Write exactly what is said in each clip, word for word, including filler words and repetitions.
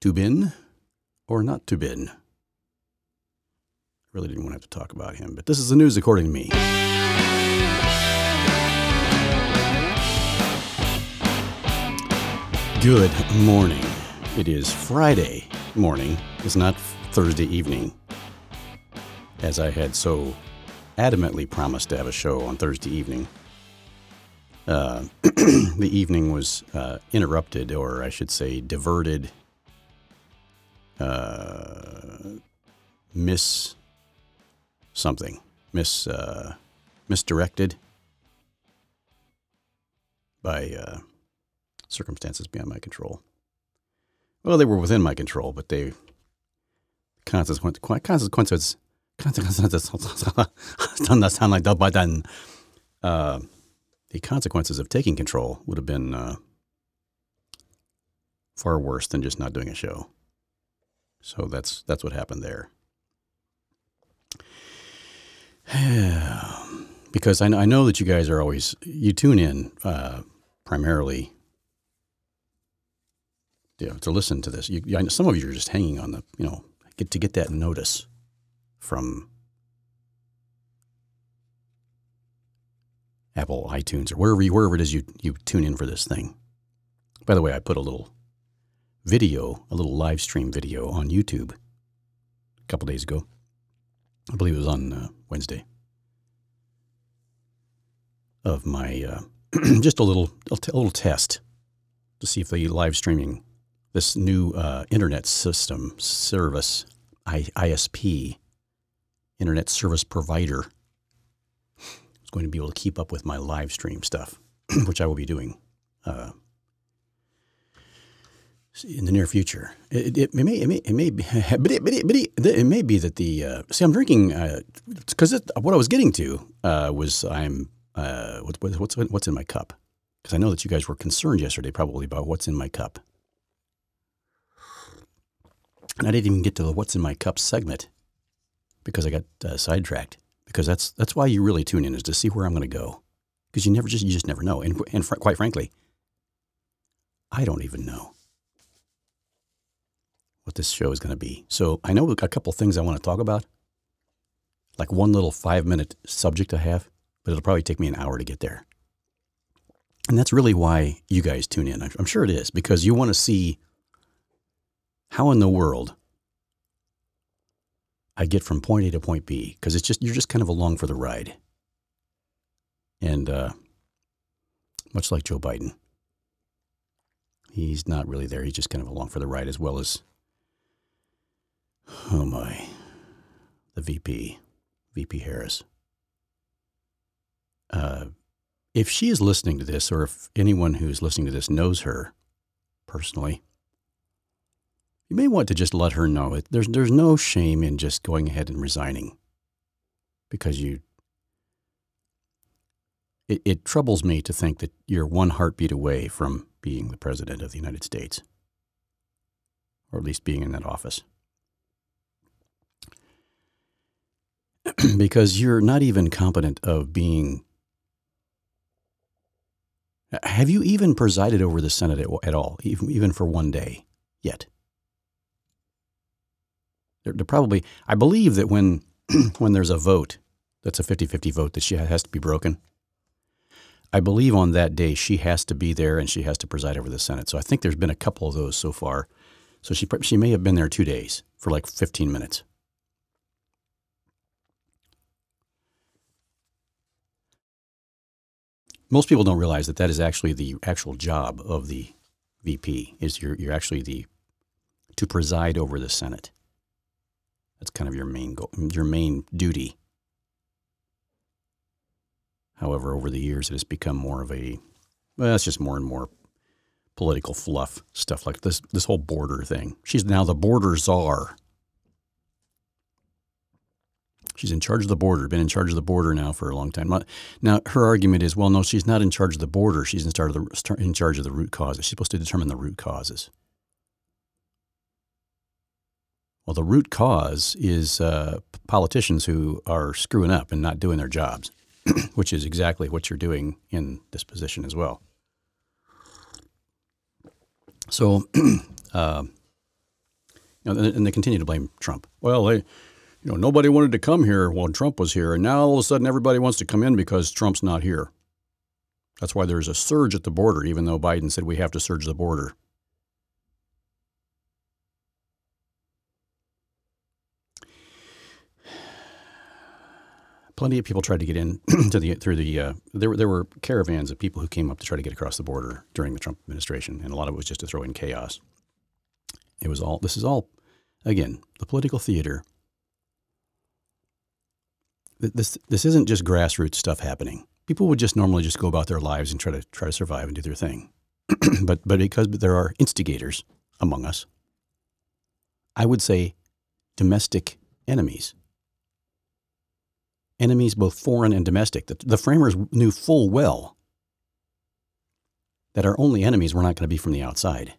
to bin or not to bin? Really didn't want to have to talk about him, but this is the news according to me. Good morning. It is Friday morning. It's not Thursday evening, as I had so adamantly promised to have a show on Thursday evening. Uh, the evening was uh, interrupted, or I should say diverted, uh, miss something, miss uh, misdirected by uh, circumstances beyond my control. Well, they were within my control, but they consequence consequences consequences doesn't that sound like that, but then uh, the consequences of taking control would have been uh, far worse than just not doing a show. So that's that's what happened there. Because I know, I know that you guys are always, you tune in uh, primarily you know, to listen to this. You, I know some of you are just hanging on the, you know, get to get that notice from Apple, iTunes, or wherever you, wherever it is you, you tune in for this thing. By the way, I put a little video, a little live stream video on YouTube a couple days ago. I believe it was on uh, Wednesday, of my, uh, just a little, a little test to see if the live streaming, this new uh, internet system service, I, ISP, internet service provider, is going to be able to keep up with my live stream stuff, which I will be doing uh, in the near future. It, it, it may, it may, it may be, but it, but it, but it, it may be that the, uh, see, I'm drinking, because uh, what I was getting to uh, was I'm, uh, what, what's, what's in my cup? Because I know that you guys were concerned yesterday probably about what's in my cup. And I didn't even get to the what's in my cup segment because I got uh, sidetracked. Because that's that's why you really tune in, is to see where I'm going to go. Because you never just you just never know. And and fr- quite frankly, I don't even know what this show is going to be. So I know a couple things I want to talk about, like one little five minute subject I have, but it'll probably take me an hour to get there. And that's really why you guys tune in. I'm sure it is, because you want to see how in the world I get from point A to point B, because it's just, you're just kind of along for the ride. And uh, much like Joe Biden, he's not really there. He's just kind of along for the ride, as well as, oh my, the V P, V P Harris. Uh, if she is listening to this, or if anyone who's listening to this knows her personally, you may want to just let her know it. There's there's no shame in just going ahead and resigning, because you. It, it troubles me to think that you're one heartbeat away from being the president of the United States, or at least being in that office, because you're not even competent of being. Have you even presided over the Senate at, at all, even even for one day yet? They're, they're probably, I believe that when when there's a vote that's a fifty-fifty vote that she has to be broken, I believe on that day she has to be there and she has to preside over the Senate. So I think there's been a couple of those so far. So she she may have been there two days for like fifteen minutes. Most people don't realize that that is actually the actual job of the V P, is you're, you're actually the, to preside over the Senate. That's kind of your main goal, your main duty. However, over the years, it has become more of a, well, it's just more and more political fluff, stuff like this, this whole border thing. She's now the border czar. She's in charge of the border, been in charge of the border now for a long time. Now, her argument is, well, no, she's not in charge of the border. She's in charge of the, in charge of the root causes. She's supposed to determine the root causes. Well, the root cause is uh, politicians who are screwing up and not doing their jobs, which is exactly what you're doing in this position as well. So, uh, You know, and, and they continue to blame Trump. Well, they, you know, nobody wanted to come here when Trump was here, and now all of a sudden everybody wants to come in because Trump's not here. That's why there's a surge at the border, even though Biden said we have to surge the border. Plenty of people tried to get in to the through the. Uh, there were there were caravans of people who came up to try to get across the border during the Trump administration, and a lot of it was just to throw in chaos. It was all. This is all, again, the political theater. This this isn't just grassroots stuff happening. People would just normally just go about their lives and try to try to survive and do their thing, but but because there are instigators among us, I would say domestic enemies. Enemies both foreign and domestic. The, the framers knew full well that our only enemies were not going to be from the outside.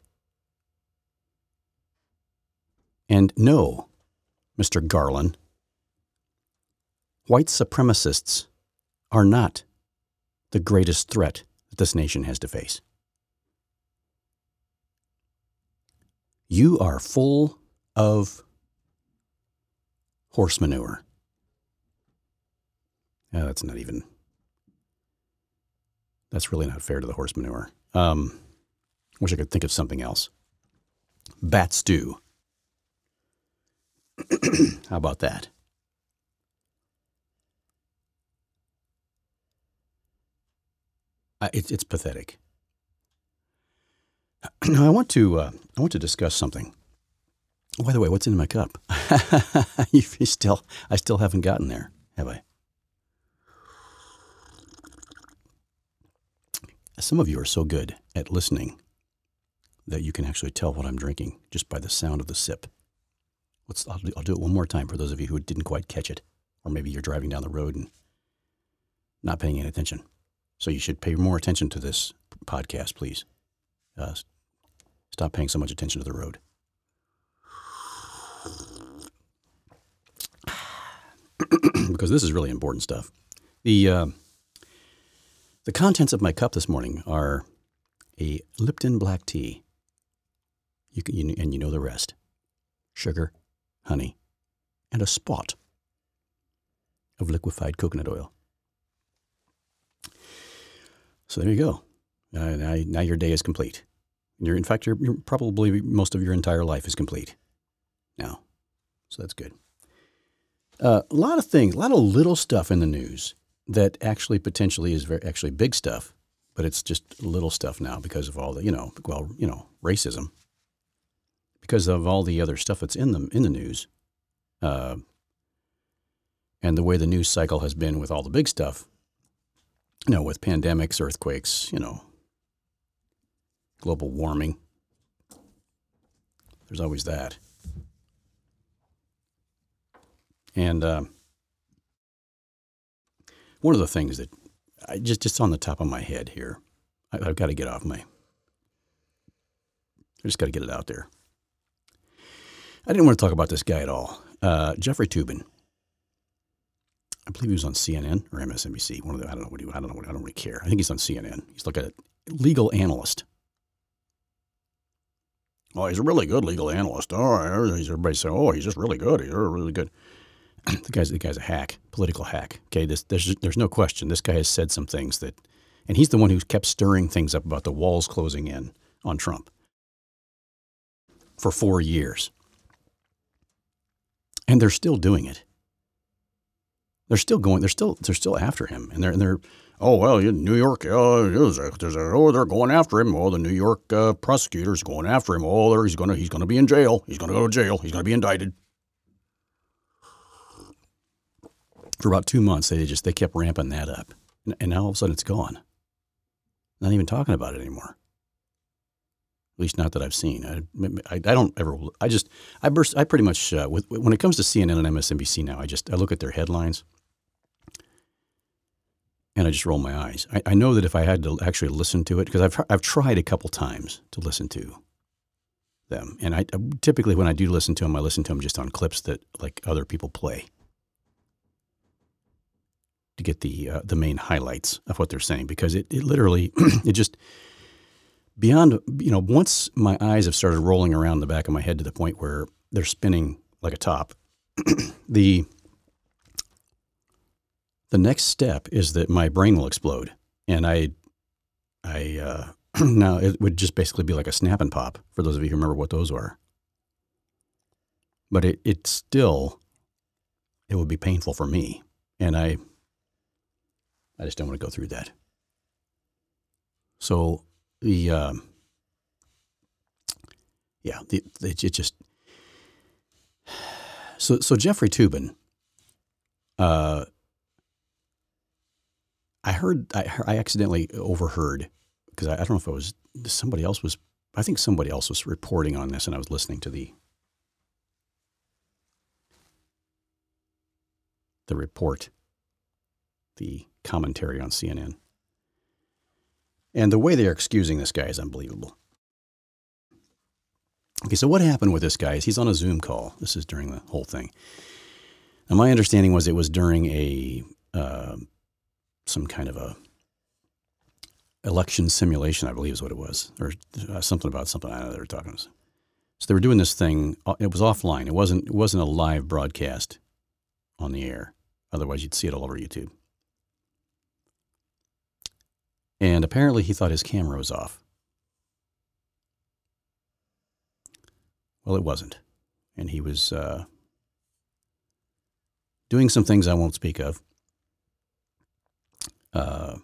And no, Mister Garland, white supremacists are not the greatest threat that this nation has to face. You are full of horse manure. Uh, that's not even, that's really not fair to the horse manure. Um, wish I could think of something else. Bat stew. How about that? Uh, it, it's pathetic. Now I want to, uh, I want to discuss something. Oh, by the way, what's in my cup? you still, I still haven't gotten there, have I? Some of you are so good at listening that you can actually tell what I'm drinking just by the sound of the sip. Let's, I'll do, I'll do it one more time for those of you who didn't quite catch it. Or maybe you're driving down the road and not paying any attention. So you should pay more attention to this podcast, please. Uh, stop paying so much attention to the road. Because this is really important stuff. The... Uh, The contents of my cup this morning are a Lipton black tea, you can, you, and you know the rest, sugar, honey, and a spot of liquefied coconut oil. So there you go. Uh, now, now your day is complete. You're, in fact, you're, you're probably most of your entire life is complete now. So that's good. Uh, a lot of things, a lot of little stuff in the news that actually potentially is very actually big stuff, but it's just little stuff now because of all the, you know, well, you know, racism, because of all the other stuff that's in the, in the news, uh, and the way the news cycle has been with all the big stuff, you know, with pandemics, earthquakes, you know, global warming. There's always that. And, uh, one of the things that I just, just on the top of my head here, I, I've got to get off my, I just got to get it out there. I didn't want to talk about this guy at all. Uh, Jeffrey Toobin. I believe he was on C N N or M S N B C. One of the, I don't know what he, I don't know what, I don't really care. I think he's on C N N. He's like a legal analyst. Oh, he's a really good legal analyst. Oh, everybody say, oh, he's just really good. He's really good. The guy's the guy's a hack, political hack. Okay, this, there's there's no question. This guy has said some things that, and he's the one who kept stirring things up about the walls closing in on Trump for four years, and they're still doing it. They're still going. They're still they're still after him, and they're and they're oh well, New York. Oh, there's a, there's a, oh, they're going after him. Oh, the New York uh, prosecutors going after him. Oh, he's gonna he's gonna be in jail. He's gonna go to jail. He's gonna be indicted. For about two months, they just they kept ramping that up, and now all of a sudden it's gone. Not even talking about it anymore. At least not that I've seen. I, I, I don't ever. I just I burst. I pretty much uh, with when it comes to C N N and M S N B C now. I just I look at their headlines, and I just roll my eyes. I, I know that if I had to actually listen to it, because I've I've tried a couple times to listen to them, and I typically when I do listen to them, I listen to them just on clips that like other people play, to get the uh, the main highlights of what they're saying, because it, it literally, it just, beyond, you know, once my eyes have started rolling around the back of my head to the point where they're spinning like a top. the The next step is that my brain will explode, and I, I uh, now it would just basically be like a snap and pop for those of you who remember what those were. But it it still it would be painful for me, and I I just don't want to go through that. So the um, yeah the, the it just so so Jeffrey Toobin. Uh, I heard, I, I accidentally overheard, because I, I don't know if it was somebody else was, I think somebody else was reporting on this, and I was listening to the, the report, the commentary on C N N. And the way they're excusing this guy is unbelievable. Okay, so what happened with this guy is he's on a Zoom call. This is during the whole thing. And my understanding was it was during a, uh, some kind of a election simulation, I believe is what it was, or uh, something about something. I don't know they were talking about. So they were doing this thing. It was offline. It wasn't. It wasn't a live broadcast on the air. Otherwise, you'd see it all over YouTube. And apparently, he thought his camera was off. Well, it wasn't, and he was uh, doing some things I won't speak of. Uh,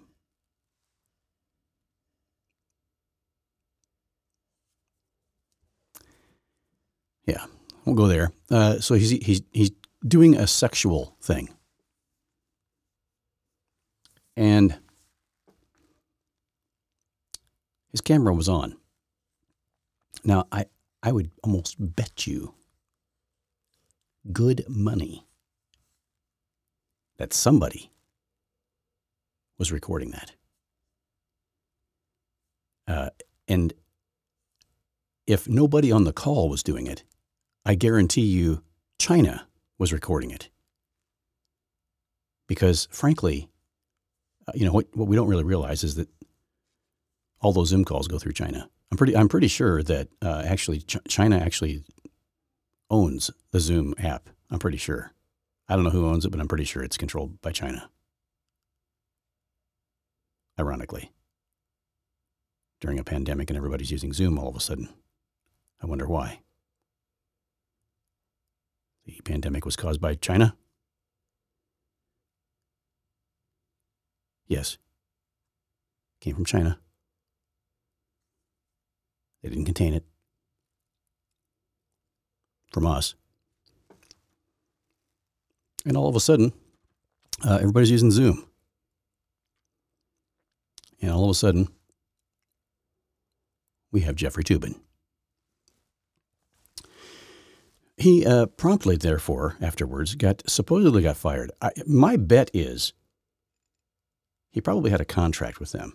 yeah, we'll go there. Uh, so he's he's he's doing a sexual thing, and his camera was on. Now, I I would almost bet you good money that somebody was recording that. Uh, and if nobody on the call was doing it, I guarantee you China was recording it. Because frankly, uh, you know, what, what we don't really realize is that all those Zoom calls go through China. I'm pretty, I'm pretty sure that uh, actually Ch- China actually owns the Zoom app. I'm pretty sure. I don't know who owns it, but I'm pretty sure it's controlled by China. Ironically, during a pandemic and everybody's using Zoom all of a sudden. I wonder why. The pandemic was caused by China? Yes. Came from China. They didn't contain it. From us. And all of a sudden, uh, everybody's using Zoom. And all of a sudden, we have Jeffrey Toobin. He uh, promptly, therefore, afterwards, got supposedly got fired. I, my bet is he probably had a contract with them.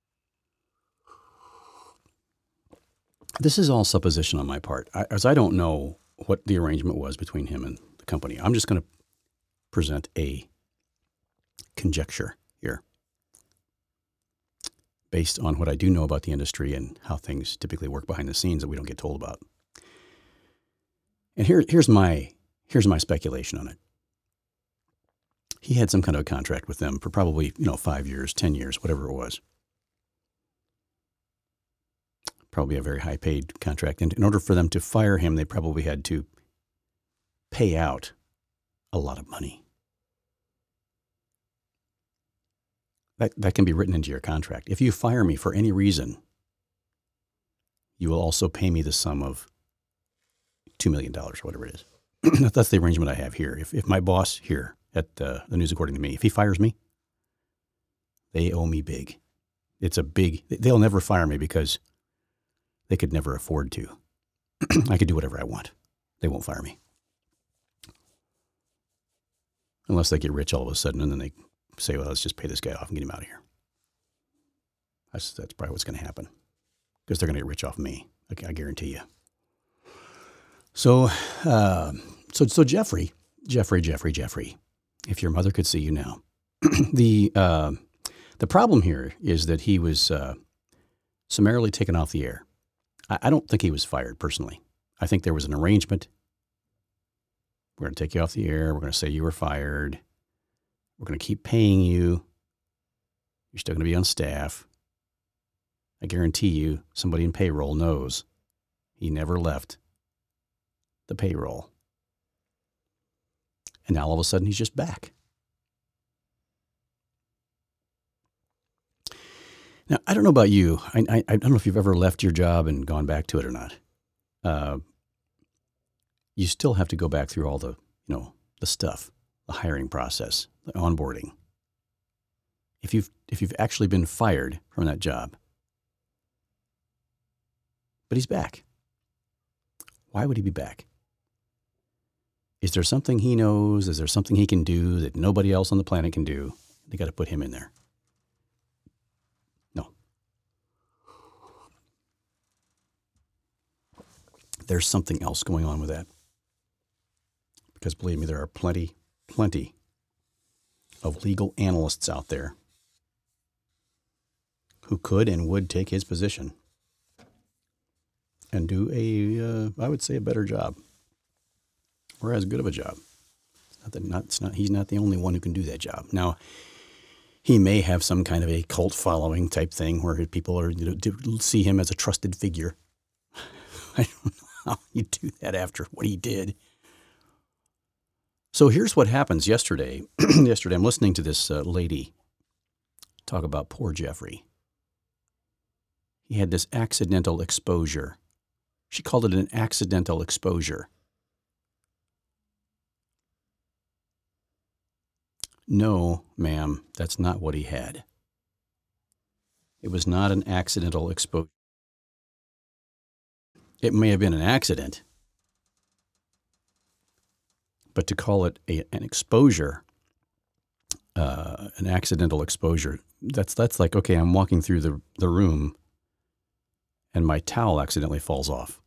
This is all supposition on my part, I, as I don't know what the arrangement was between him and the company. I'm just going to present a conjecture here, based on what I do know about the industry and how things typically work behind the scenes that we don't get told about. And here, here's my here's my speculation on it. He had some kind of a contract with them for probably, you know, five years, ten years, whatever it was. Probably a very high-paid contract. And in order for them to fire him, they probably had to pay out a lot of money. That, that can be written into your contract. If you fire me for any reason, you will also pay me the sum of two million dollars or whatever it is. That's the arrangement I have here. If, if my boss here at uh, the News According to Me, if he fires me, they owe me big. It's a big, they'll never fire me because they could never afford to. I could do whatever I want. They won't fire me. Unless they get rich all of a sudden and then they say, well, let's just pay this guy off and get him out of here. That's, that's probably what's going to happen. Because they're going to get rich off me. I, I guarantee you. So, uh, so, so Jeffrey, Jeffrey, Jeffrey, Jeffrey, if your mother could see you now. the, uh, the problem here is that he was uh, summarily taken off the air. I, I don't think he was fired personally. I think there was an arrangement We're going to take you off the air. We're going to say you were fired. We're going to keep paying you. You're still going to be on staff. I guarantee you somebody in payroll knows he never left the payroll. And now all of a sudden he's just back. Now, I don't know about you. I, I, I don't know if you've ever left your job and gone back to it or not. Uh, you still have to go back through all the, you know, the stuff, the hiring process, the onboarding. If you've if you've actually been fired from that job, but he's back. Why would he be back? Is there something he knows? Is there something he can do that nobody else on the planet can do? They got to put him in there. No. There's something else going on with that. Because believe me, there are plenty, plenty of legal analysts out there who could and would take his position and do a, uh, I would say, a better job, or as good of a job. It's not that not, it's not, he's not the only one who can do that job. Now, he may have some kind of a cult following type thing where people are, you know, see him as a trusted figure. I don't know how you do that after what he did. So here's what happens yesterday. yesterday, I'm listening to this uh, lady talk about poor Jeffrey. He had this accidental exposure. She called it an accidental exposure. No, ma'am, that's not what he had. It was not an accidental exposure. It may have been an accident, but to call it a, an exposure, uh, an accidental exposure, that's that's like, okay, I'm walking through the, the room and my towel accidentally falls off.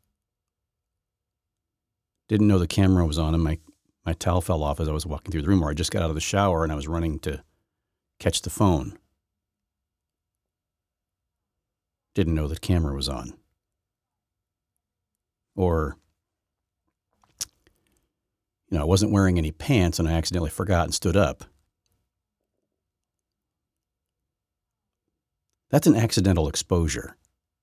Didn't know the camera was on and my, my towel fell off as I was walking through the room, or I just got out of the shower and I was running to catch the phone. Didn't know the camera was on. Or, you know, I wasn't wearing any pants and I accidentally forgot and stood up. That's an accidental exposure.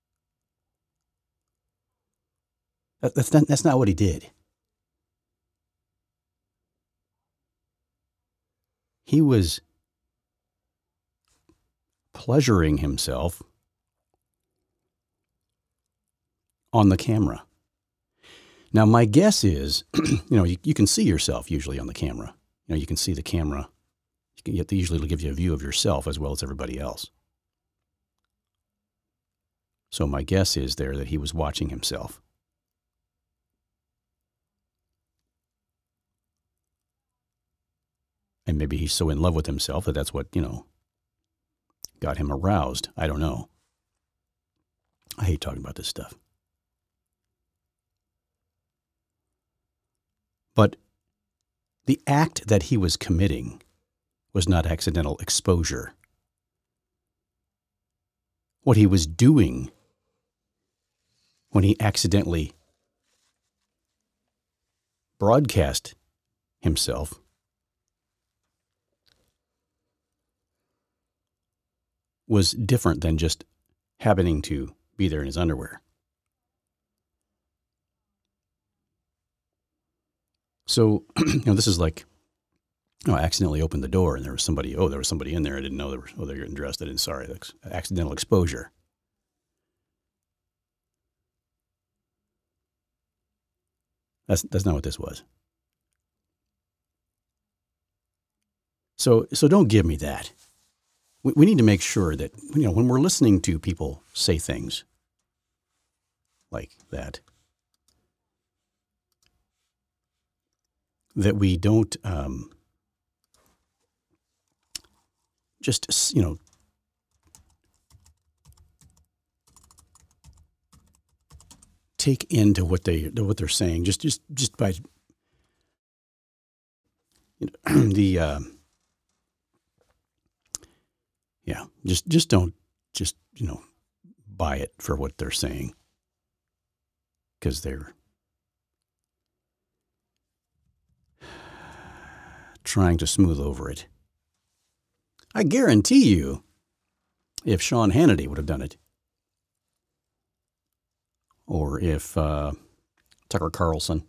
That, that's not, that's not what he did. He was pleasuring himself on the camera. Now, my guess is, you know, you, you can see yourself usually on the camera. You know, you can see the camera. You can, they usually give you a view of yourself as well as everybody else. So my guess is there that he was watching himself. And maybe he's so in love with himself that that's what, you know, got him aroused. I don't know. I hate talking about this stuff. But the act that he was committing was not accidental exposure. What he was doing when he accidentally broadcast himself was different than just happening to be there in his underwear. So, you know, this is like, oh, I accidentally opened the door and there was somebody, oh, there was somebody in there. I didn't know there was, oh, they're getting dressed. I didn't, sorry, that's accidental exposure. That's, that's not what this was. So, so don't give me that. We, we need to make sure that, you know, when we're listening to people say things like that, that we don't um, just, you know, take into what they what they're saying. Just just just by you know, the uh, yeah, just just don't just you know buy it for what they're saying, because they're trying to smooth over it. I guarantee you, if Sean Hannity would have done it, or if uh, Tucker Carlson,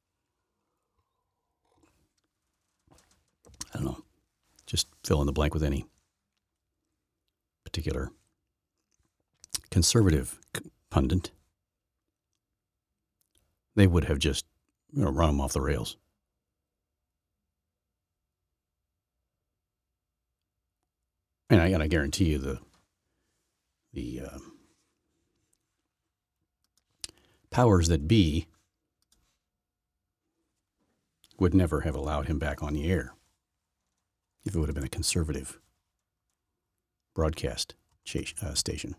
I don't know, just fill in the blank with any particular conservative pundit, they would have just, you know, run them off the rails. And I, and I guarantee you the the uh, powers that be would never have allowed him back on the air if it would have been a conservative broadcast ch- uh, station.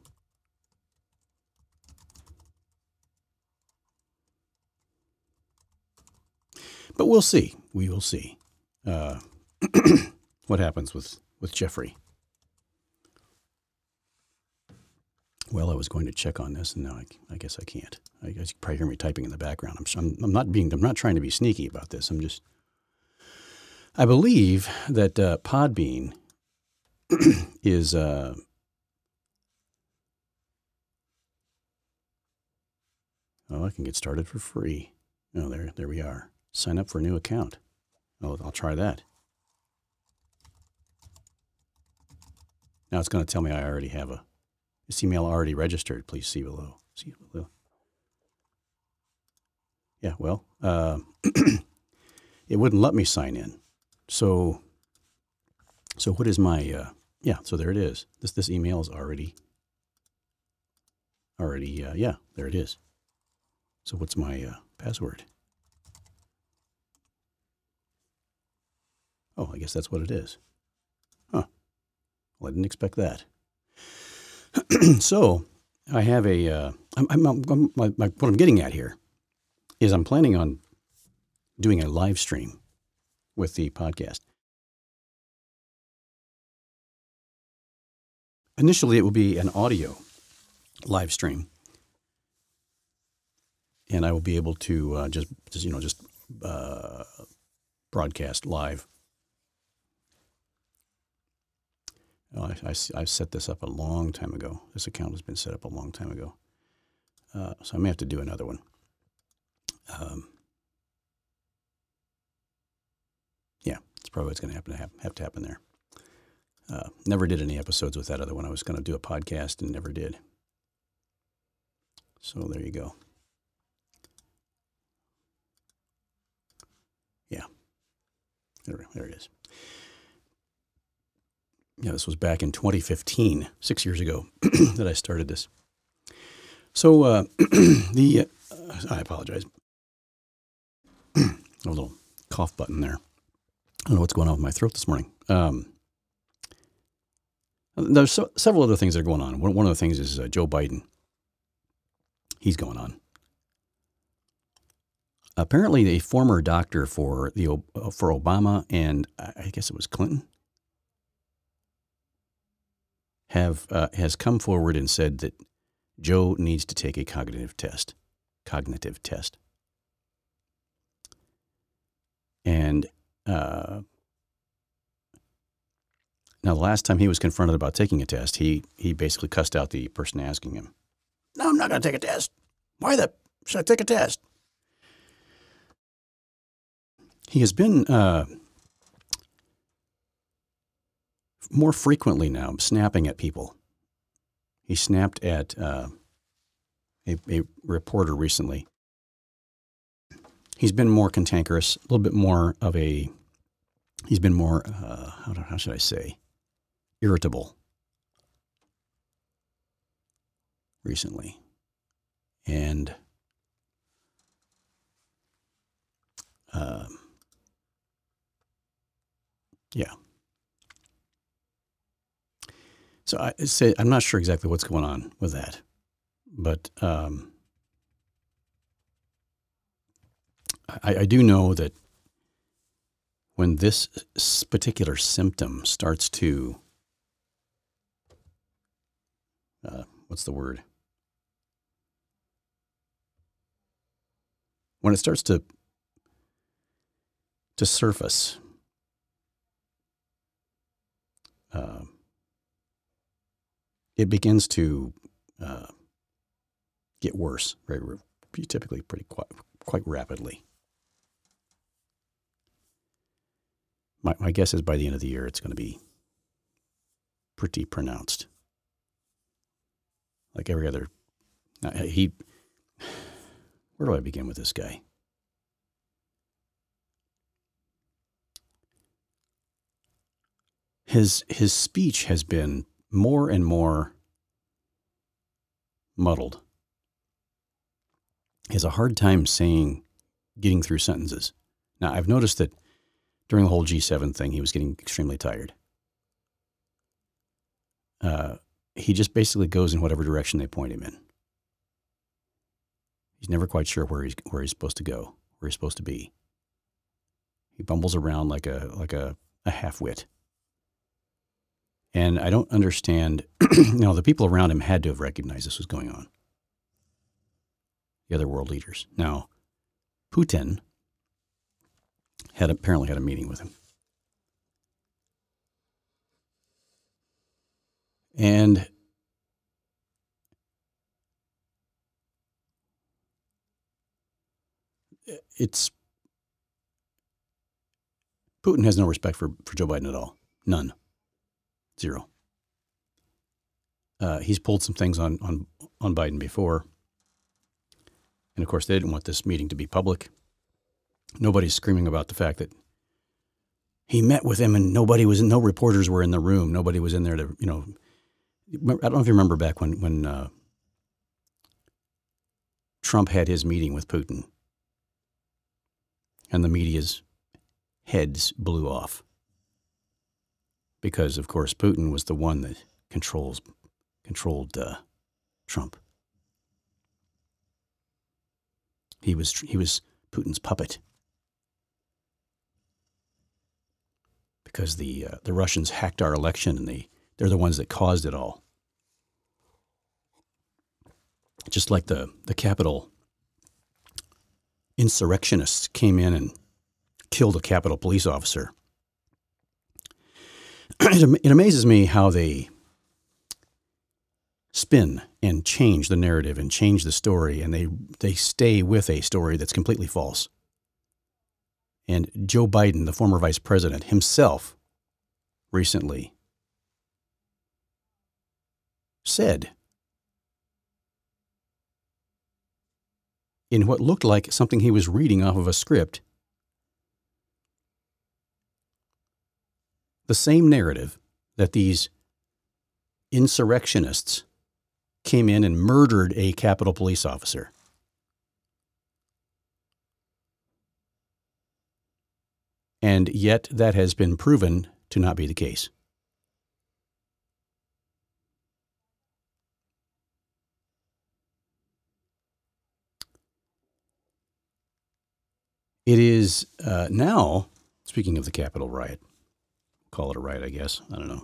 But we'll see. We will see uh, what happens with, with Jeffrey. Well, I was going to check on this, and now I, I guess I can't. I guess you can probably hear me typing in the background. I'm, I'm, I'm not being. I'm not trying to be sneaky about this. I'm just. I believe that uh, Podbean is. Uh, oh, I can get started for free. Oh, there, there we are. Sign up for a new account. Oh, I'll try that. Now it's going to tell me I already have a. This email already registered. Please see below. See below. Yeah, well, uh, it wouldn't let me sign in. So, so what is my? Uh, yeah, so there it is. This this email is already. Already, uh, yeah, there it is. So what's my uh, password? Oh, I guess that's what it is. Huh. Well, I didn't expect that. So I have a, uh, I'm, I'm, I'm, my, my, what I'm getting at here is I'm planning on doing a live stream with the podcast. Initially, it will be an audio live stream, and I will be able to uh, just, just, you know, just uh, broadcast live. Oh, I, I, I set this up a long time ago. This account has been set up a long time ago. Uh, so I may have to do another one. Um, yeah, it's probably what's going to happen to have, have to happen there. Uh, never did any episodes with that other one. I was going to do a podcast and never did. So there you go. Yeah, there, there it is. Yeah, this was back in twenty fifteen, six years ago, that I started this. So uh, the, uh, I apologize. A little cough button there. I don't know what's going on with my throat this morning. Um, there's so, several other things that are going on. One, one of the things is uh, Joe Biden. He's going on. Apparently, a former doctor for the for Obama and I guess it was Clinton have uh, has come forward and said that Joe needs to take a cognitive test. Cognitive test. And uh, now, the last time he was confronted about taking a test, he he basically cussed out the person asking him. No, I'm not going to take a test. Why the should I take a test? He has been uh, more frequently now snapping at people. He snapped at uh, a, a reporter recently. He's been more cantankerous, a little bit more of a, he's been more, uh, how, do, how should I say, irritable recently. And um, yeah. So I say I'm not sure exactly what's going on with that, but um, I, I do know that when this particular symptom starts to, uh, what's the word? When it starts to to surface, uh, it begins to uh, get worse, very, typically pretty quite, quite rapidly. My, my guess is by the end of the year, it's going to be pretty pronounced. Like every other, he, where do I begin with this guy? His, his speech has been more and more muddled. He has a hard time saying, getting through sentences. Now, I've noticed that during the whole G seven thing, he was getting extremely tired. Uh, he just basically goes in whatever direction they point him in. He's never quite sure where he's where he's supposed to go, where he's supposed to be. He bumbles around like a like a, a half-wit. And I don't understand, you know, the people around him had to have recognized this was going on. The other world leaders. Now, Putin had apparently had a meeting with him. And it's, Putin has no respect for, for Joe Biden at all. None. Zero. Uh, he's pulled some things on, on, on Biden before. And of course, they didn't want this meeting to be public. Nobody's screaming about the fact that he met with him and nobody was, no reporters were in the room. Nobody was in there to, you know, I don't know if you remember back when, when uh, Trump had his meeting with Putin and the media's heads blew off. Because, of course, Putin was the one that controls controlled uh, Trump. He was he was Putin's puppet. Because the uh, the Russians hacked our election and they, they're the ones that caused it all. Just like the, the Capitol insurrectionists came in and killed a Capitol police officer. It, it amazes me how they spin and change the narrative and change the story, and they, they stay with a story that's completely false. And Joe Biden, the former vice president, himself recently said in what looked like something he was reading off of a script, the same narrative that these insurrectionists came in and murdered a Capitol police officer. And yet that has been proven to not be the case. It is uh, now, speaking of the Capitol riot, call it a riot, I guess. I don't know.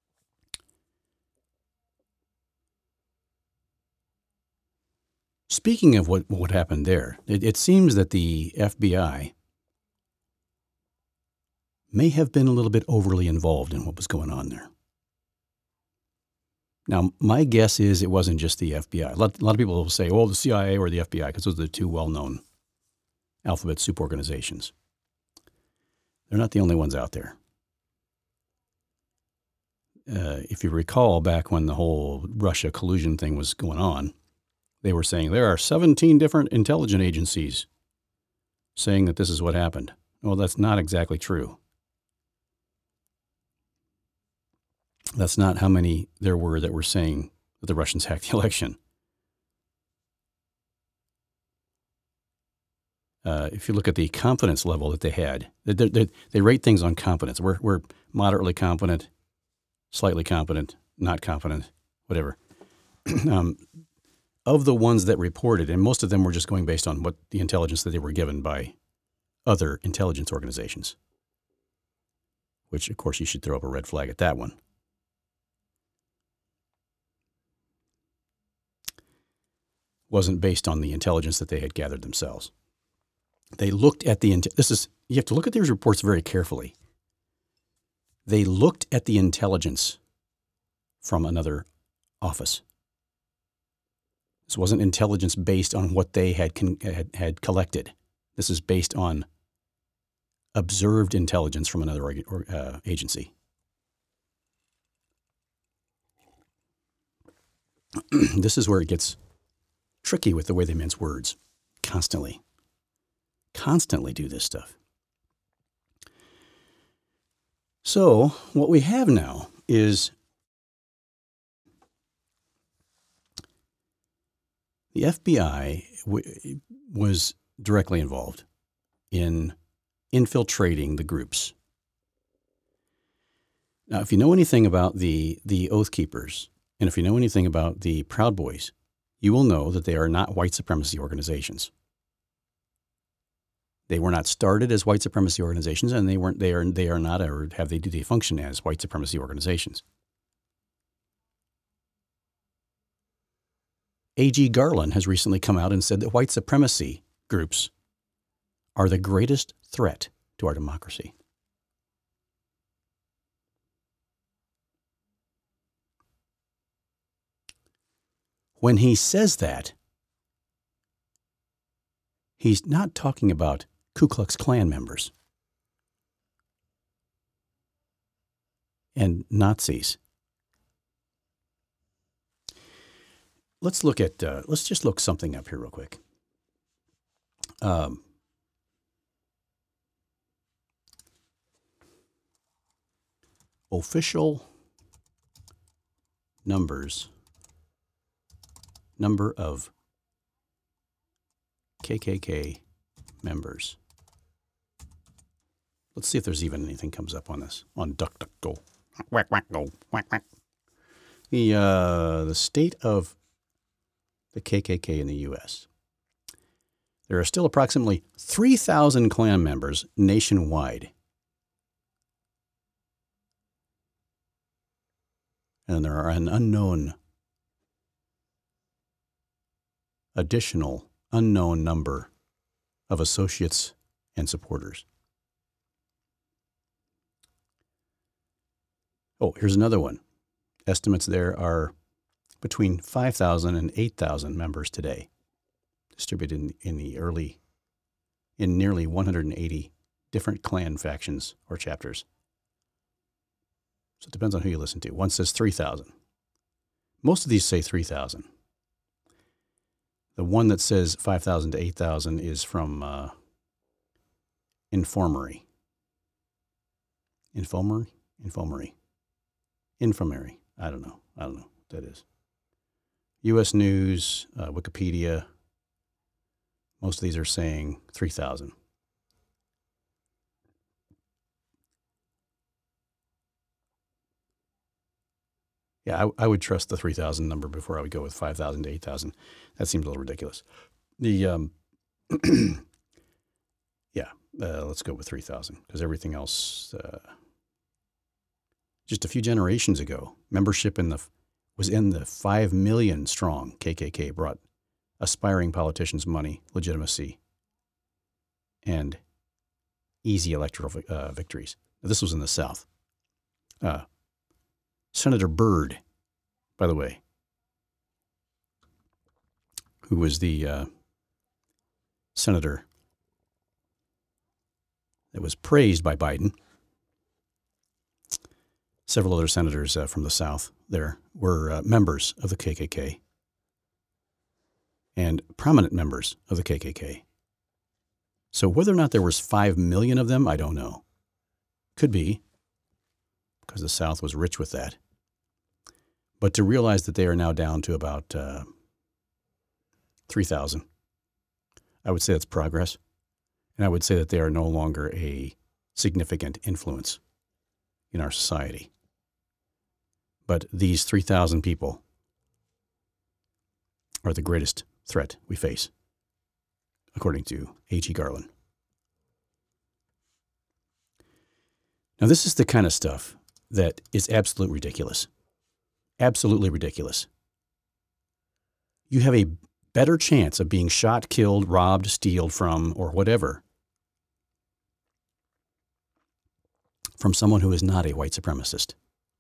Speaking of what, what happened there, it, it seems that the F B I may have been a little bit overly involved in what was going on there. Now, my guess is it wasn't just the F B I. A lot, a lot of people will say, well, the C I A or the F B I, because those are the two well-known alphabet soup organizations. They're not the only ones out there. Uh, if you recall back when the whole Russia collusion thing was going on, they were saying there are seventeen different intelligence agencies saying that this is what happened. Well, that's not exactly true. That's not how many there were that were saying that the Russians hacked the election. Uh, if you look at the confidence level that they had, they, they, they rate things on confidence. We're, we're moderately confident, slightly confident, not confident, whatever. um, of the ones that reported, and most of them were just going based on what the intelligence that they were given by other intelligence organizations, which, of course, you should throw up a red flag at that one. Wasn't based on the intelligence that they had gathered themselves. They looked at the, this is, you have to look at these reports very carefully. They looked at the intelligence from another office. This wasn't intelligence based on what they had, con- had, had collected. This is based on observed intelligence from another org- or, uh, agency. This is where it gets tricky with the way they mince words. Constantly. Constantly do this stuff. So what we have now is the F B I w- was directly involved in infiltrating the groups. Now, if you know anything about the, the Oath Keepers, and if you know anything about the Proud Boys, you will know that they are not white supremacy organizations. They were not started as white supremacy organizations, and they weren't. They are. They are not, or have they? Do they function as white supremacy organizations? A G Garland has recently come out and said that white supremacy groups are the greatest threat to our democracy. When he says that, he's not talking about Ku Klux Klan members and Nazis. Let's look at, uh, let's just look something up here real quick. Um, official numbers, number of K K K members. Let's see if there's even anything comes up on this, on DuckDuckGo. Whack, whack, go, whack, whack. The, uh, the state of the K K K in the U S. There are still approximately three thousand Klan members nationwide. And there are an unknown, additional unknown number of associates and supporters. Oh, here's another one. Estimates there are between five thousand and eight thousand members today, distributed in, in the early, in nearly one hundred eighty different Klan factions or chapters. So it depends on who you listen to. One says three thousand. Most of these say three thousand. The one that says five thousand to eight thousand is from uh, Infirmary. Infirmary? Infirmary. Infirmary. I don't know. I don't know what that is. U S News, uh, Wikipedia. Most of these are saying three thousand. Yeah, I, I would trust the three thousand number before I would go with five thousand to eight thousand. That seems a little ridiculous. The um, yeah, uh, let's go with three thousand because everything else, uh, just a few generations ago, membership in the was in the five million strong K K K brought aspiring politicians money, legitimacy, and easy electoral uh, victories. Now, this was in the South. Uh, Senator Byrd, by the way, who was the uh, senator that was praised by Biden. Several other senators uh, from the South there were uh, members of the K K K and prominent members of the K K K. So whether or not there was five million of them, I don't know. Could be, because the South was rich with that. But to realize that they are now down to about uh, three thousand, I would say that's progress. And I would say that they are no longer a significant influence in our society. But these three thousand people are the greatest threat we face, according to A G Garland. Now, this is the kind of stuff that is absolutely ridiculous. Absolutely ridiculous. You have a better chance of being shot, killed, robbed, stealed from, or whatever from someone who is not a white supremacist.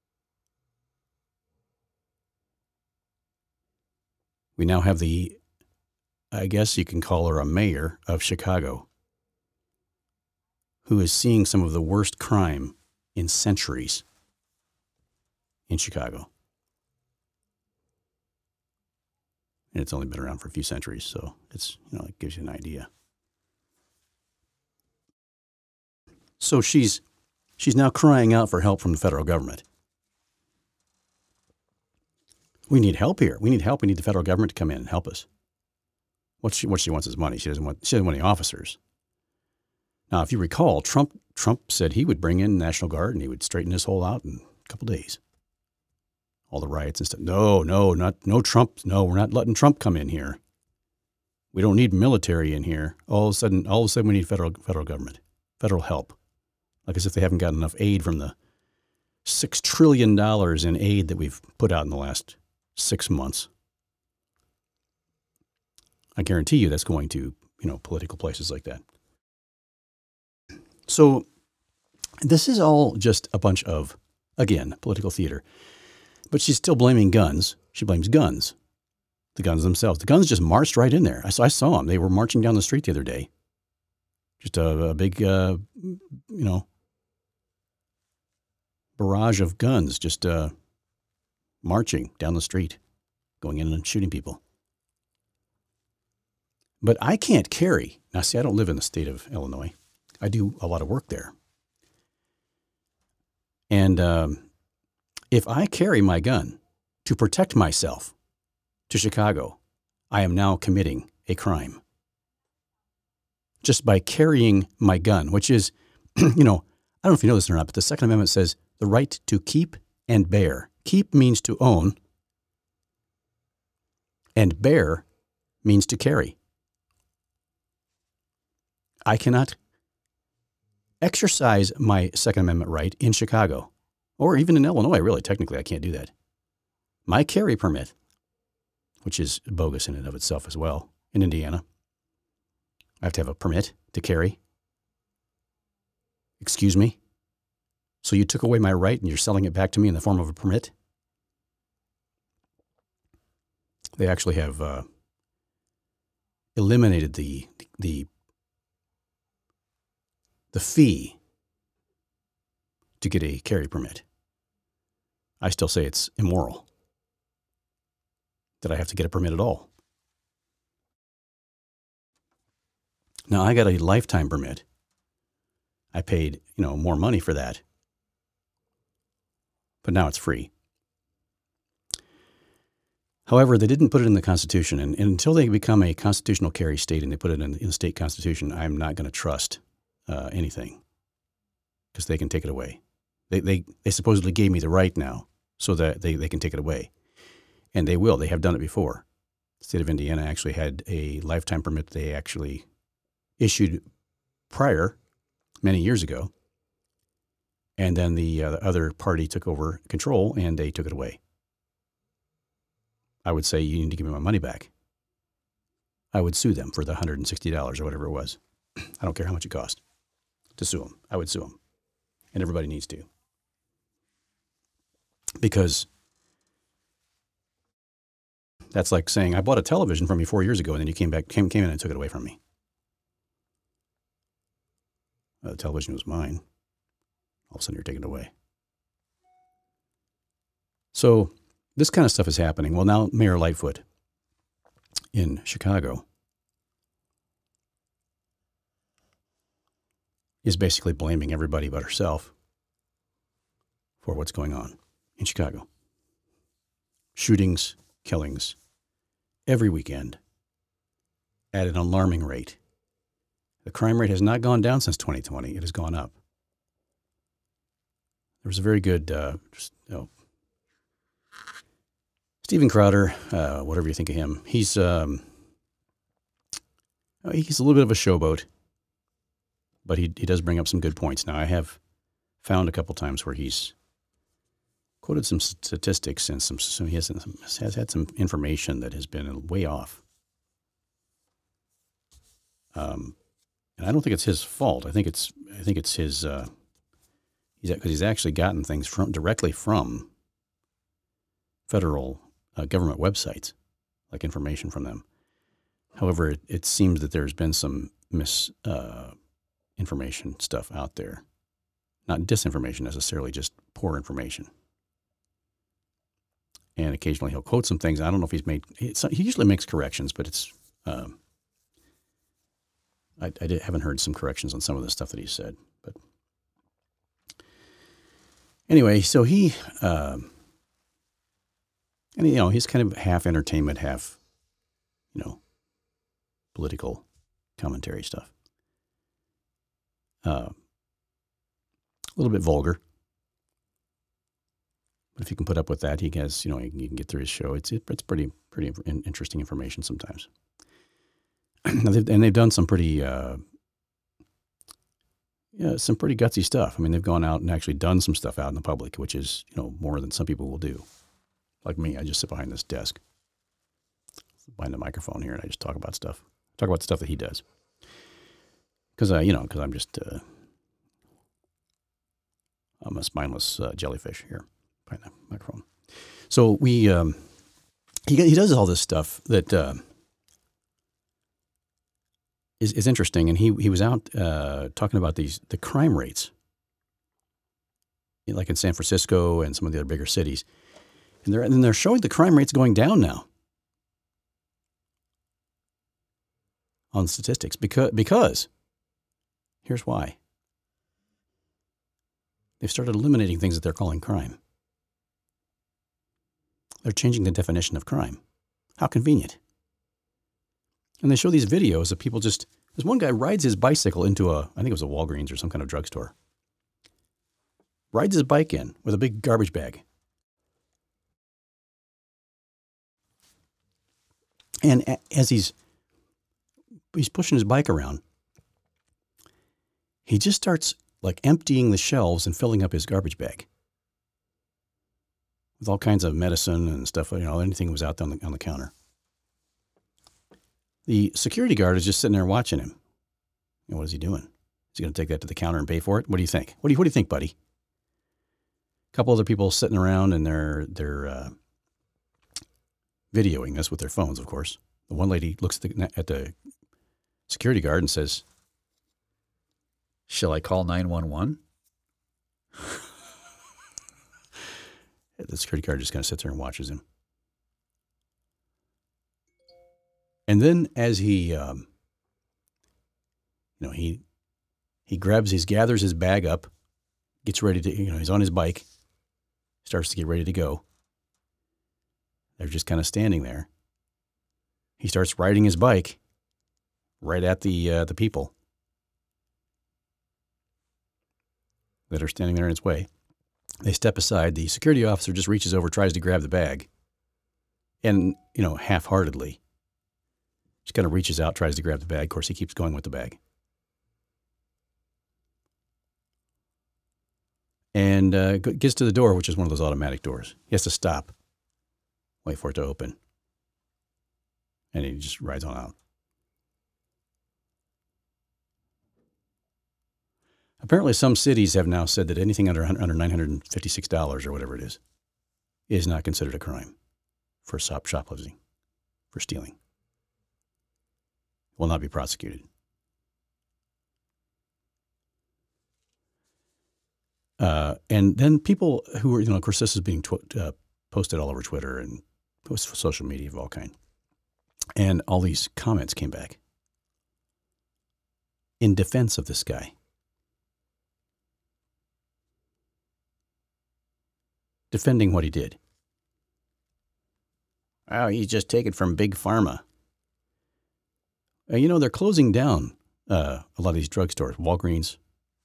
We now have the, I guess you can call her a mayor of Chicago, who is seeing some of the worst crime in centuries in Chicago. And it's only been around for a few centuries, so it's, you know, it gives you an idea. So she's she's now crying out for help from the federal government. We need help here. We need help. We need the federal government to come in and help us. What she what she wants is money. She doesn't want she doesn't want any officers. Now, if you recall, Trump Trump said he would bring in National Guard and he would straighten this whole out in a couple days. All the riots and stuff. No, no, not no Trump. No, we're not letting Trump come in here. We don't need military in here. All of a sudden, all of a sudden, we need federal federal government, federal help. Like as if they haven't gotten enough aid from the six trillion dollars in aid that we've put out in the last six months. I guarantee you that's going to, you know, political places like that. So this is all just a bunch of, again, political theater. But she's still blaming guns. She blames guns, the guns themselves. The guns just marched right in there. I saw, I saw them. They were marching down the street the other day. Just a, a big, uh, you know, barrage of guns just uh, marching down the street, going in and shooting people. But I can't carry. Now, see, I don't live in the state of Illinois. I do a lot of work there. And um, if I carry my gun to protect myself to Chicago, I am now committing a crime. Just by carrying my gun, which is, you know, I don't know if you know this or not, but the Second Amendment says the right to keep and bear. Keep means to own, and bear means to carry. I cannot exercise my Second Amendment right in Chicago, or even in Illinois, really. Technically, I can't do that. My carry permit, which is bogus in and of itself as well, in Indiana, I have to have a permit to carry. Excuse me? So you took away my right and you're selling it back to me in the form of a permit? They actually have uh, eliminated the the the fee to get a carry permit. I still say it's immoral that I have to get a permit at all. Now, I got a lifetime permit. I paid, you know, more money for that. But now it's free. However, they didn't put it in the Constitution. And, and until they become a constitutional carry state and they put it in, in the state constitution, I'm not going to trust uh, anything because they can take it away. They, they, they supposedly gave me the right now so that they, they can take it away. And they will. They have done it before. The state of Indiana actually had a lifetime permit they actually issued prior, many years ago. And then the, uh, the other party took over control and they took it away. I would say you need to give me my money back. I would sue them for the one hundred sixty dollars or whatever it was. I don't care how much it cost to sue them. I would sue them. And everybody needs to. Because that's like saying, I bought a television from you four years ago and then you came back, came, came in and took it away from me. Uh, the television was mine. All of a sudden you're taking it away. So this kind of stuff is happening. Well, now Mayor Lightfoot in Chicago is basically blaming everybody but herself for what's going on in Chicago. Shootings, killings, every weekend at an alarming rate. The crime rate has not gone down since twenty twenty. It has gone up. There was a very good, uh, just, you know, Steven Crowder, uh, whatever you think of him, he's um, he's a little bit of a showboat, but he he does bring up some good points. Now, I have found a couple times where he's quoted some statistics and some, some he has, some, has had some information that has been way off. Um, and I don't think it's his fault. I think it's I think it's his uh, He's because he's actually gotten things from directly from federal uh, government websites, like information from them. However, it, it seems that there's been some mis uh, information stuff out there, not disinformation necessarily, just poor information. And occasionally he'll quote some things. I don't know if he's made. It's, he usually makes corrections, but it's. Um, I, I did, haven't heard some corrections on some of the stuff that he said, but anyway, so he, um, and you know, he's kind of half entertainment, half, you know, political commentary stuff. Uh, a little bit vulgar, but if you can put up with that, he has, you know, you can get through his show. It's it, it's pretty pretty interesting information sometimes. and, they've, and they've done some pretty, uh, yeah, some pretty gutsy stuff. I mean, they've gone out and actually done some stuff out in the public, which is, you know, more than some people will do. Like me, I just sit behind this desk, behind the microphone here, and I just talk about stuff. Talk about the stuff that he does. Because, uh, you know, because I'm just, uh, I'm a spineless uh, jellyfish here behind the microphone. So we, um, he he does all this stuff that uh, is is interesting, and he he was out uh, talking about these the crime rates, like in San Francisco and some of the other bigger cities, and they're and they're showing the crime rates going down now on statistics because because here's why. They've started eliminating things that they're calling crime. They're changing the definition of crime. How convenient. And they show these videos of people just, this one guy rides his bicycle into a, I think it was a Walgreens or some kind of drugstore. Rides his bike in with a big garbage bag. And as he's, he's pushing his bike around, he just starts like emptying the shelves and filling up his garbage bag with all kinds of medicine and stuff, you know, anything was out there on the, on the counter. The security guard is just sitting there watching him. You know, what is he doing? Is he going to take that to the counter and pay for it? What do you think? What do you, what do you think, buddy? A couple other people sitting around and they're, they're uh, videoing this with their phones, of course. The one lady looks at the, at the security guard and says, "Shall I call nine one one? The security guard just kind of sits there and watches him. And then as he, um, you know, he he grabs, he gathers his bag up, gets ready to, you know, he's on his bike, starts to get ready to go. They're just kind of standing there. He starts riding his bike right at the uh, the people that are standing there in its way. They step aside. The security officer just reaches over, tries to grab the bag, and, you know, half-heartedly, just kind of reaches out, tries to grab the bag. Of course, he keeps going with the bag. And uh, gets to the door, which is one of those automatic doors. He has to stop, wait for it to open, and he just rides on out. Apparently, some cities have now said that anything under under nine hundred fifty-six dollars or whatever it is is not considered a crime for shop shoplifting, for stealing. Will not be prosecuted. Uh, and then people who are, you know, of course, this is being tw- uh, posted all over Twitter and post social media of all kind. And all these comments came back in defense of this guy. Defending what he did. Oh, he's just taken from Big Pharma. Uh, you know, they're closing down uh, a lot of these drugstores. Walgreens,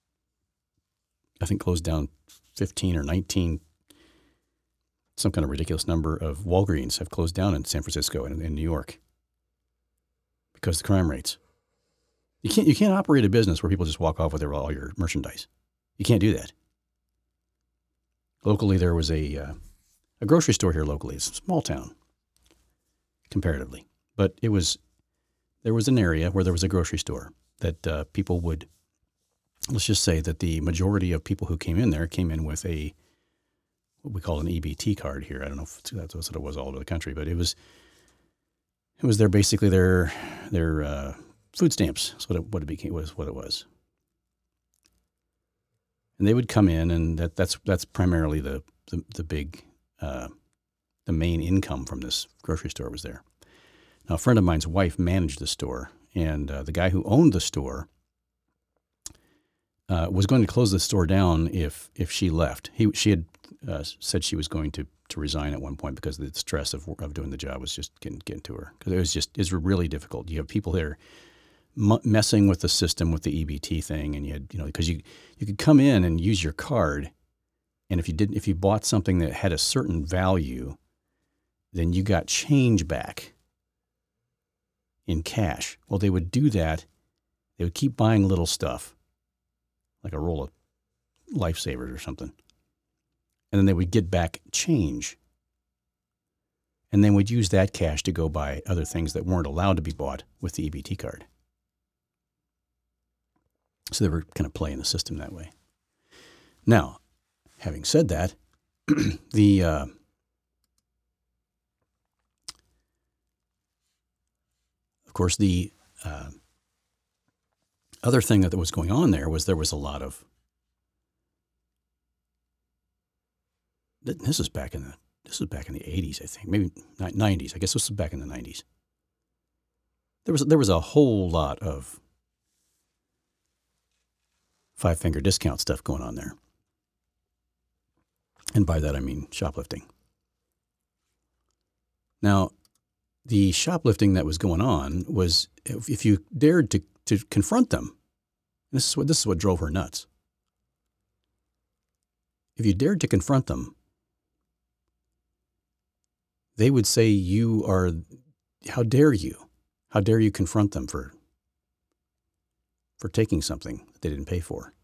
I think, closed down fifteen or nineteen, some kind of ridiculous number of Walgreens have closed down in San Francisco and in New York because of the crime rates. You can't, you can't operate a business where people just walk off with all your merchandise. You can't do that. Locally, there was a uh, a grocery store here locally. It's a small town, comparatively. But it was, there was an area where there was a grocery store that uh, people would let's just say that the majority of people who came in there came in with a what we call an E B T card here. I don't know if that's what it was all over the country, but it was it was their basically their their uh, food stamps. That's what it, what it became was what it was. And they would come in, and that, that's that's primarily the the, the big uh, the main income from this grocery store was there. Now, a friend of mine's wife managed the store, and uh, the guy who owned the store uh, was going to close the store down if if she left. He she had uh, said she was going to, to resign at one point because the stress of of doing the job was just getting getting to her, because it was just it's really difficult. You have people there m- messing with the system with the E B T thing, and you had you know because you you could come in and use your card, and if you didn't if you bought something that had a certain value, then you got change back in cash. Well, they would do that. They would keep buying little stuff, like a roll of Lifesavers or something. And then they would get back change. And then would use that cash to go buy other things that weren't allowed to be bought with the E B T card. So they were kind of playing the system that way. Now, having said that, the... Uh, Of course, the uh, other thing that was going on there was there was a lot of. This is back in the this was back in the eighties, I think, maybe nineties. I guess this was back in the nineties. There was there was a whole lot of five finger discount stuff going on there, and by that I mean shoplifting. Now, the shoplifting that was going on was if you dared to, to confront them, this is what this is what drove her nuts. If you dared to confront them, they would say you are, how dare you? How dare you confront them for for taking something that they didn't pay for?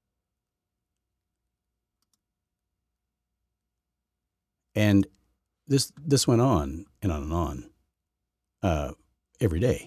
And this this went on and on and on. Uh, every day.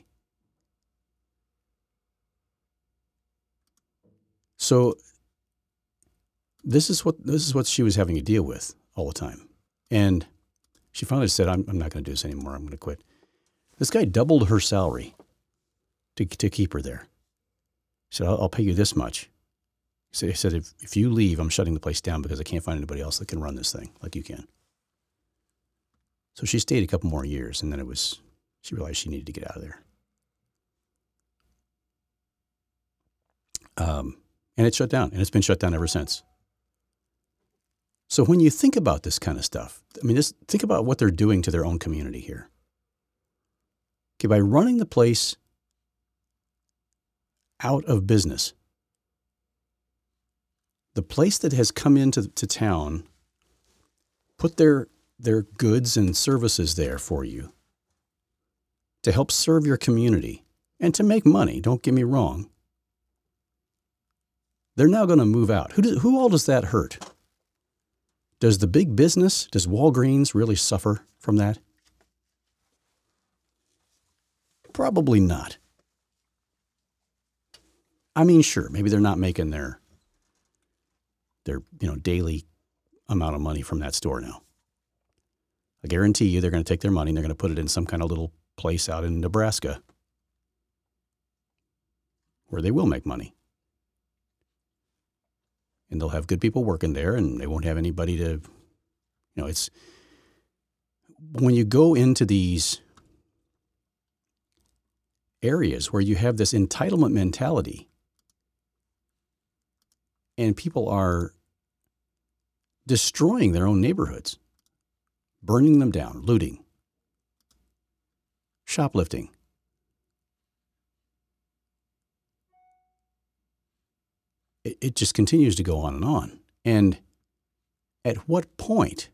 So this is what this is what she was having to deal with all the time, and she finally said, "I'm I'm not going to do this anymore. I'm going to quit." This guy doubled her salary to to keep her there. He said, "I'll, I'll pay you this much." He said, "He said if if you leave, I'm shutting the place down because I can't find anybody else that can run this thing like you can." So she stayed a couple more years, and then it was. She realized she needed to get out of there. Um, and it shut down, and it's been shut down ever since. So when you think about this kind of stuff, I mean, just think about what they're doing to their own community here. Okay, by running the place out of business, the place that has come into to town, put their their goods and services there for you, to help serve your community and to make money, don't get me wrong. They're now going to move out. Who, do, who all does that hurt? Does the big business, does Walgreens really suffer from that? Probably not. I mean, sure, maybe they're not making their, their you know, daily amount of money from that store now. I guarantee you they're going to take their money and they're going to put it in some kind of little place out in Nebraska where they will make money. And they'll have good people working there, and they won't have anybody to, you know, it's, when you go into these areas where you have this entitlement mentality and people are destroying their own neighborhoods, burning them down, looting, shoplifting. It, it just continues to go on and on. And at what point,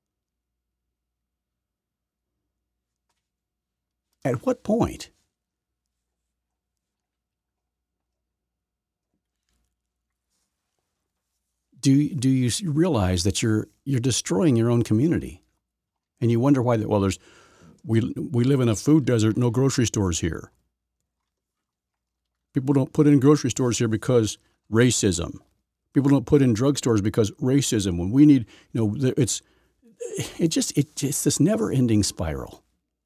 at what point do, do you realize that you're, you're destroying your own community? And you wonder why, well, there's, We we live in a food desert, no grocery stores here. People don't put in grocery stores here because racism. People don't put in drugstores because racism. When we need, you know, it's it just it just this never-ending spiral.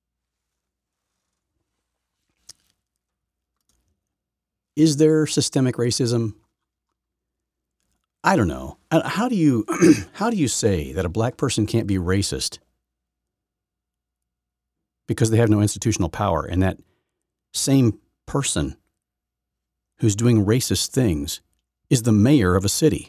Is there systemic racism? I don't know. How do you how do you say that a black person can't be racist because they have no institutional power, and that same person who's doing racist things is the mayor of a city?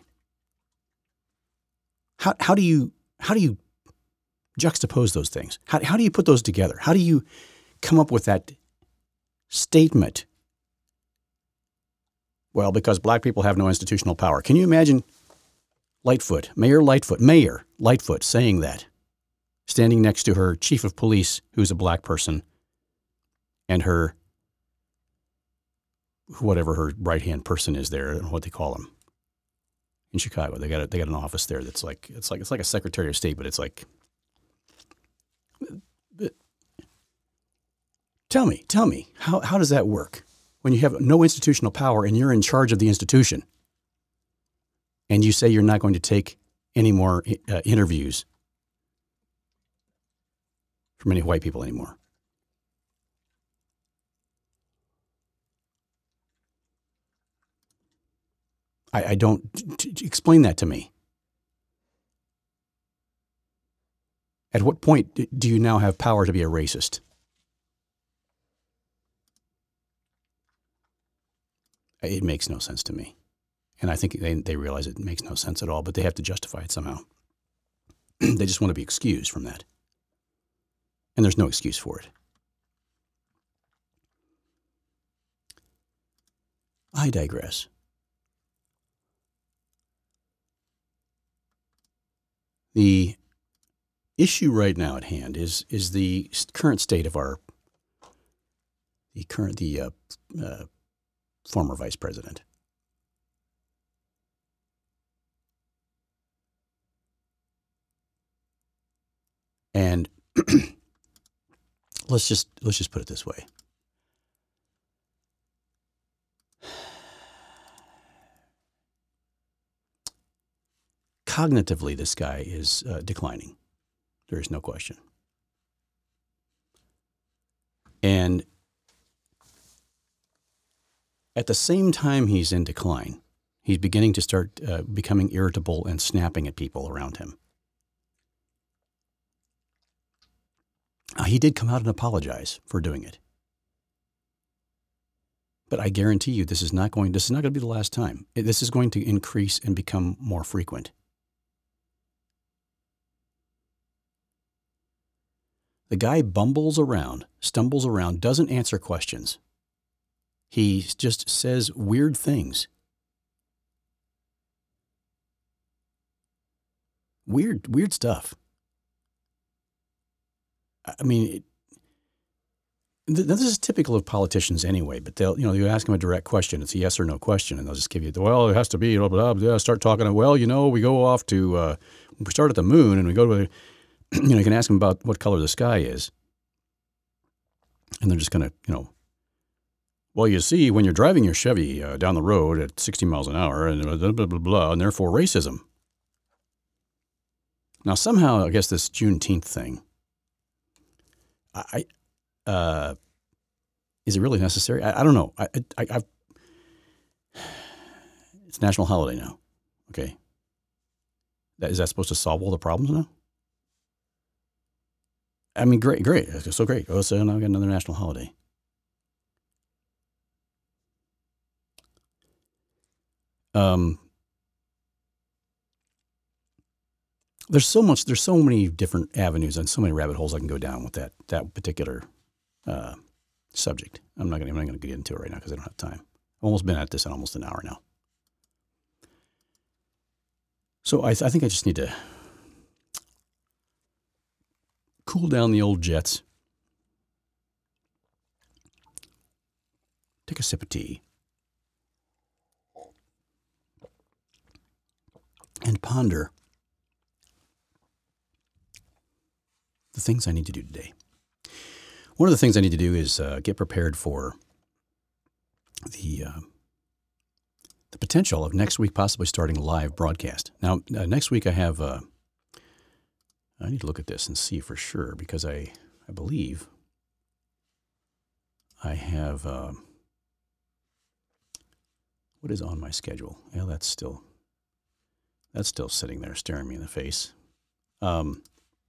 How how do you how do you juxtapose those things? How how do you put those together? How do you come up with that statement? Well, because black people have no institutional power. Can you imagine Lightfoot, Mayor Lightfoot, Mayor Lightfoot saying that, standing next to her chief of police, who's a black person, and her, whatever her right-hand person is there, I don't know what they call them. In Chicago, they got a, they got an office there that's like it's like it's like a Secretary of State, but it's like. Tell me, tell me, how how does that work? When you have no institutional power and you're in charge of the institution, and you say you're not going to take any more uh, interviews from any white people anymore. I, I don't t- t- explain that to me. At what point do you now have power to be a racist? It makes no sense to me. And I think they, they realize it makes no sense at all, but they have to justify it somehow. They just want to be excused from that. And there's no excuse for it. I digress. The issue right now at hand is is the current state of our the current the uh, uh, former vice president. And let's just let's just put it this way. Cognitively, this guy is uh, declining. There is no question. And at the same time he's in decline, he's beginning to start uh, becoming irritable and snapping at people around him. Uh, he did come out and apologize for doing it. But I guarantee you this is not going this is not going to be the last time. This is going to increase and become more frequent. The guy bumbles around, stumbles around, doesn't answer questions. He just says weird things. Weird, weird stuff. I mean, it, this is typical of politicians anyway, but they'll, you know, you ask them a direct question. It's a yes or no question, and they'll just give you, well, it has to be, blah, blah, blah, start talking, well, you know, we go off to, uh, we start at the moon and we go to, you know, you can ask them about what color the sky is. And they're just going to, you know, well, you see, when you're driving your Chevy uh, down the road at sixty miles an hour and blah, blah, blah, blah, and therefore racism. Now, somehow, I guess this Juneteenth thing, I, uh, is it really necessary? I, I don't know. I, I, I've, it's national holiday now. Okay. That, is that supposed to solve all the problems now? I mean, great, great. So great. Oh, so now we got another national holiday. Um, there's so much, there's so many different avenues and so many rabbit holes I can go down with that, that particular, uh, subject. I'm not going to, I'm not going to get into it right now because I don't have time. I've almost been at this in almost an hour now. So I, th- I think I just need to cool down the old jets, take a sip of tea, and ponder the things I need to do today. One of the things I need to do is uh, get prepared for the uh, the potential of next week possibly starting a live broadcast. Now, uh, next week I have, uh, I need to look at this and see for sure because I, I believe I have, uh, what is on my schedule? Yeah, that's still, that's still sitting there staring me in the face. Um,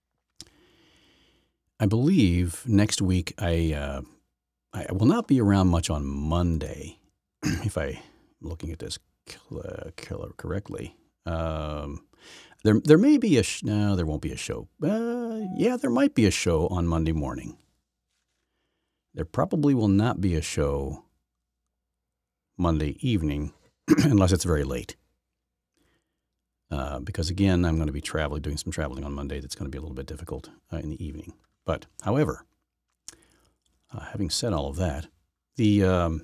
I believe next week I, uh, I will not be around much on Monday, if I'm looking at this uh, correctly. Um, there, there may be a sh- no, there won't be a show. Uh, yeah, there might be a show on Monday morning. There probably will not be a show Monday evening, unless it's very late. Uh, because again, I'm going to be traveling, doing some traveling on Monday. That's going to be a little bit difficult uh, in the evening. But, however, uh, having said all of that, the um,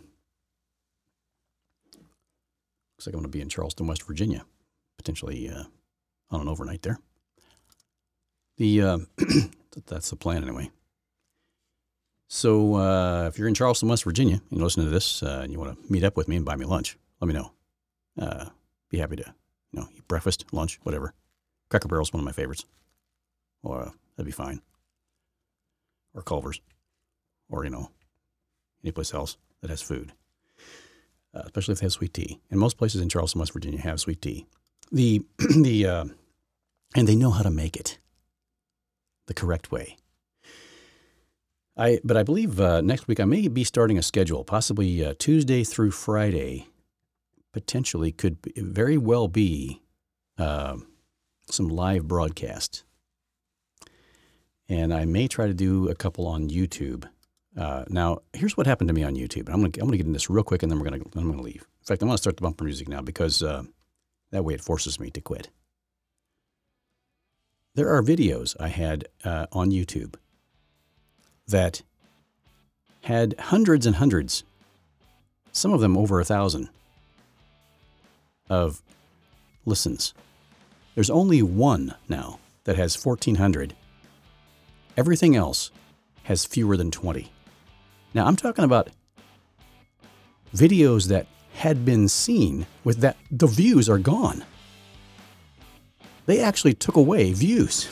looks like I'm going to be in Charleston, West Virginia, potentially uh, on an overnight there. The uh, that's the plan anyway. So uh, if you're in Charleston, West Virginia, and you're listening to this, uh, and you want to meet up with me and buy me lunch, let me know. Uh, be happy to, you know, eat breakfast, lunch, whatever. Cracker Barrel's one of my favorites. Or uh, that'd be fine. Or Culver's, or, you know, any place else that has food, uh, especially if they have sweet tea. And most places in Charleston, West Virginia have sweet tea. The, the, uh, and they know how to make it the correct way. I, but I believe uh, next week I may be starting a schedule, possibly uh, Tuesday through Friday, potentially could be, very well be uh, some live broadcast. And I may try to do a couple on YouTube. Uh, now, here's what happened to me on YouTube. I'm going to I'm going to get into this real quick, and then we're going to I'm going to leave. In fact, I'm going to start the bumper music now because uh, that way it forces me to quit. There are videos I had uh, on YouTube that had hundreds and hundreds, some of them over a thousand, of listens. There's only one now that has fourteen hundred. Everything else has fewer than twenty. Now, I'm talking about videos that had been seen with that the views are gone. They actually took away views.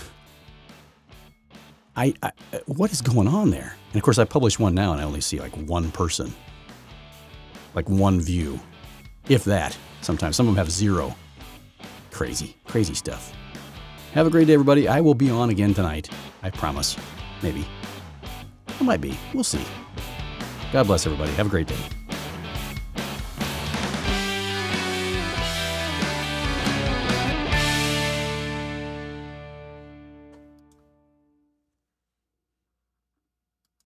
I, I what is going on there? And of course, I publish one now and I only see like one person, like one view, if that. Sometimes some of them have zero. Crazy, crazy stuff. Have a great day, everybody. I will be on again tonight. I promise. Maybe. I might be. We'll see. God bless everybody. Have a great day.